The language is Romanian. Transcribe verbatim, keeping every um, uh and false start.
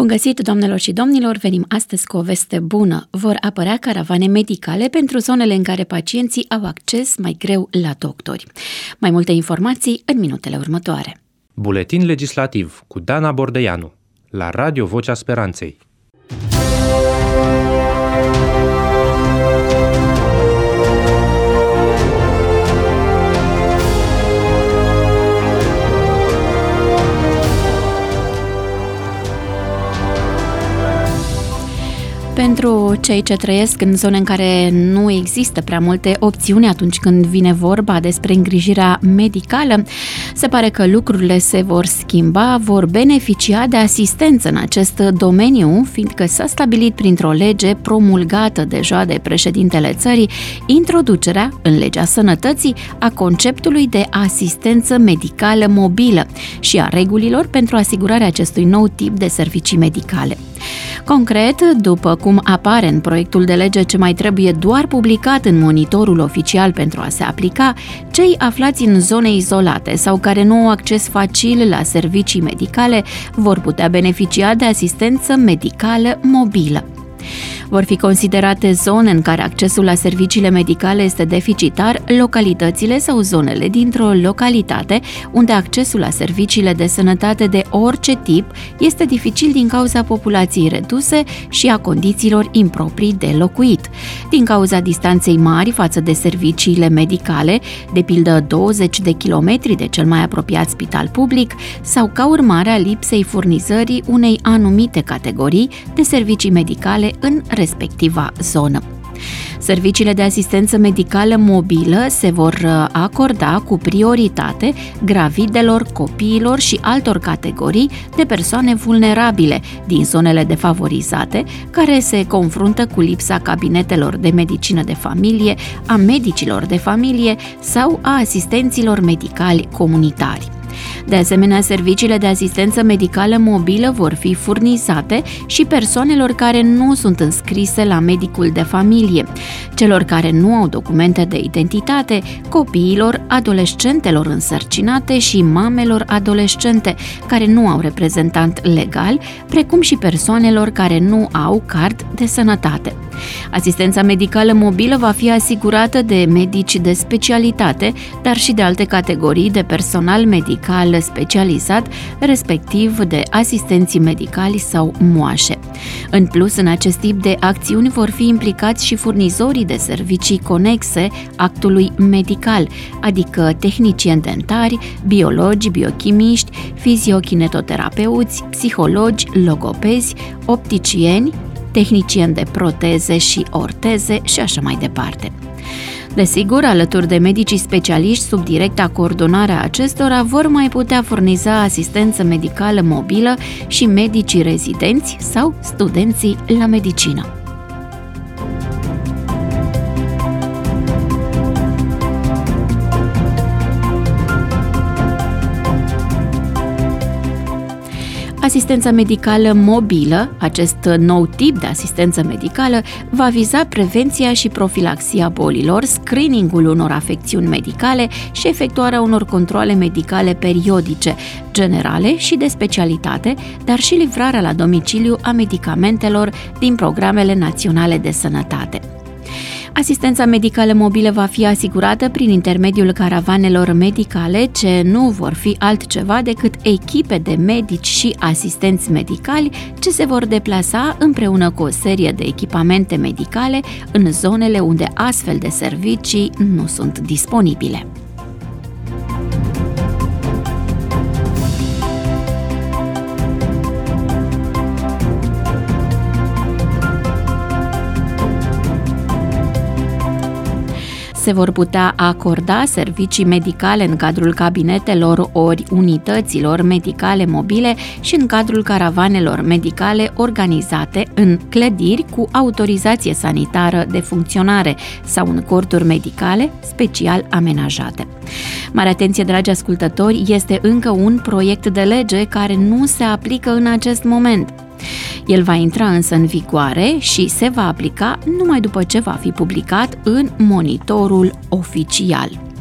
Bun găsit, doamnelor și domnilor! Venim astăzi cu o veste bună. Vor apărea caravane medicale pentru zonele în care pacienții au acces mai greu la doctori. Mai multe informații în minutele următoare. Buletin legislativ cu Dana Bordeianu la Radio Vocea Speranței. Pentru cei ce trăiesc în zone în care nu există prea multe opțiuni atunci când vine vorba despre îngrijirea medicală, se pare că lucrurile se vor schimba, vor beneficia de asistență în acest domeniu, fiindcă s-a stabilit printr-o lege promulgată deja de președintele țării introducerea în legea sănătății a conceptului de asistență medicală mobilă și a regulilor pentru asigurarea acestui nou tip de servicii medicale. Concret, după cum apare în proiectul de lege ce mai trebuie doar publicat în monitorul oficial pentru a se aplica, cei aflați în zone izolate sau care nu au acces facil la servicii medicale vor putea beneficia de asistență medicală mobilă. Vor fi considerate zone în care accesul la serviciile medicale este deficitar, localitățile sau zonele dintr-o localitate unde accesul la serviciile de sănătate de orice tip este dificil din cauza populației reduse și a condițiilor improprii de locuit, din cauza distanței mari față de serviciile medicale, de pildă douăzeci de kilometri de cel mai apropiat spital public, sau ca urmare a lipsei furnizării unei anumite categorii de servicii medicale în respectiva zonă. Serviciile de asistență medicală mobilă se vor acorda cu prioritate gravidelor, copiilor și altor categorii de persoane vulnerabile din zonele defavorizate, care se confruntă cu lipsa cabinetelor de medicină de familie, a medicilor de familie sau a asistenților medicali comunitari. De asemenea, serviciile de asistență medicală mobilă vor fi furnizate și persoanelor care nu sunt înscrise la medicul de familie, celor care nu au documente de identitate, copiilor, adolescentelor însărcinate și mamelor adolescente care nu au reprezentant legal, precum și persoanelor care nu au card de sănătate. Asistența medicală mobilă va fi asigurată de medici de specialitate, dar și de alte categorii de personal medical specializat, respectiv de asistenții medicali sau moașe. În plus, în acest tip de acțiuni vor fi implicați și furnizorii de servicii conexe actului medical, adică tehnicieni dentari, biologi, biochimiști, fiziokinetoterapeuți, psihologi, logopezi, opticieni, tehnicieni de proteze și orteze și așa mai departe. Desigur, alături de medicii specialiști sub directa coordonare a acestora vor mai putea furniza asistență medicală mobilă și medicii rezidenți sau studenții la medicină. Asistența medicală mobilă, acest nou tip de asistență medicală, va viza prevenția și profilaxia bolilor, screeningul unor afecțiuni medicale și efectuarea unor controale medicale periodice, generale și de specialitate, dar și livrarea la domiciliu a medicamentelor din programele naționale de sănătate. Asistența medicală mobilă va fi asigurată prin intermediul caravanelor medicale, ce nu vor fi altceva decât echipe de medici și asistenți medicali ce se vor deplasa împreună cu o serie de echipamente medicale în zonele unde astfel de servicii nu sunt disponibile. Se vor putea acorda servicii medicale în cadrul cabinetelor ori unităților medicale mobile și în cadrul caravanelor medicale organizate în clădiri cu autorizație sanitară de funcționare sau în corturi medicale special amenajate. Mare atenție, dragi ascultători, este încă un proiect de lege care nu se aplică în acest moment. El va intra însă în vigoare și se va aplica numai după ce va fi publicat în monitorul oficial.